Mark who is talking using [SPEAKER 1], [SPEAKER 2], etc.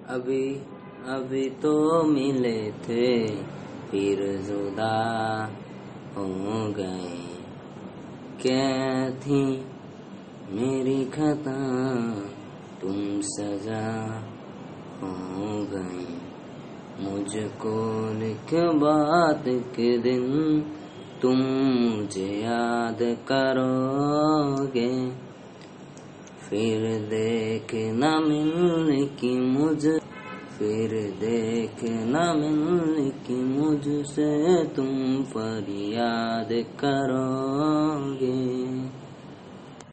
[SPEAKER 1] अभी अभी तो मिले थे फिर जुदा हो गए। क्या थी मेरी खता तुम सजा हो गई। मुझको लिख बात के दिन तुम मुझे याद करोगे। फिर देखना मिलने की मुझसे तुम फरियाद करोगे।